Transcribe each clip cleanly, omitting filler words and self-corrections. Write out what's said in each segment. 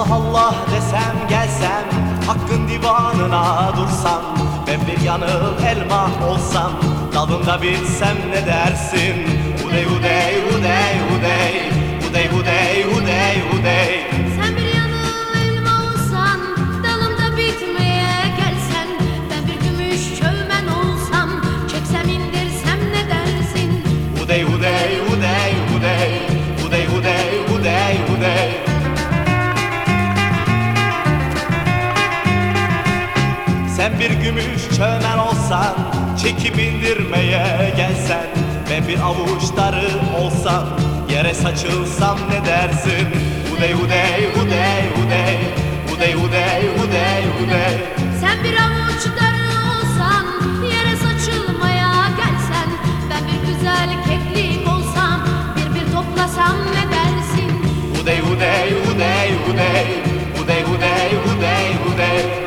Allah Allah desem gelsem, hakkın divanına dursam, ben bir yanık elma olsam, dalında bitsem ne dersin? Hudey hudey hudey hudey, hudey hudey hudey hudey. Sen bir yanık elma olsan, dalımda bitmeye gelsen, ben bir gümüş çövmen olsam, çeksem indirsem ne dersin? Hudey hudey hudey hudey, hudey hudey hudey hudey. Sen bir gümüş çömen olsan, çekip indirmeye gelsen, ben bir avuç darı olsam, yere saçılsam ne dersin? Hudey hudey hudey hudey, hudey hudey hudey hudey. Sen bir avuç darı olsan, yere saçılmaya gelsen, ben bir güzel keklik olsam, bir toplasam ne dersin? Hudey hudey hudey hudey, hudey hudey hudey hudey.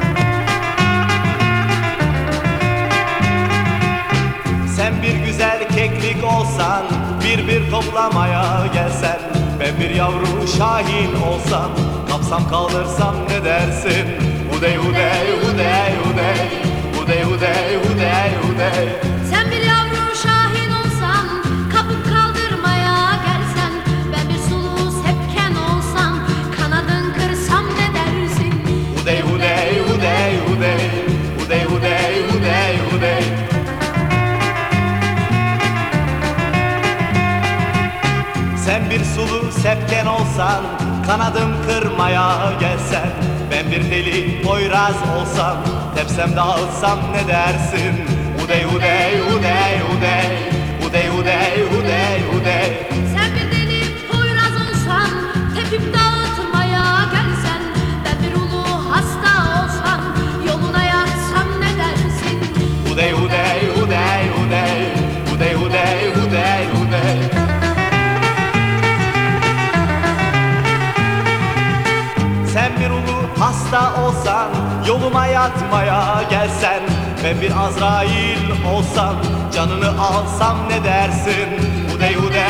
Sen bir güzel keklik olsan, bir toplamaya gelsen, ben bir yavru şahin olsam, kapsam kaldırsam ne dersin? Hudey hudey hudey hudey, hudey hudey hudey hudey. Sen bir yavru şahin olsan, kapıp kaldırmaya gelsen, ben bir sulu sepken olsam, kanadın kırsam ne dersin? Hudey hudey hudey hudey, hudey hudey hudey hudey. Sen bir sulu sepken olsan, kanadım kırmaya gelsen, ben bir deli poyraz olsam, tepsem dağıtsam ne dersin? Hudey hudey hudey hudey, hudey hudey hudey hudey. Sen bir deli poyraz olsan, tepip dağıtmaya gelsen, ben bir ulu hasta olsam, yoluna yatsam ne dersin? Hudey hudey hudey hudey, hudey hudey hudey hudey. Sen bir ulu hasta olsan, yoluma yatmaya gelsen, ben bir Azrail olsam, canını alsam ne dersin? Hudey hudey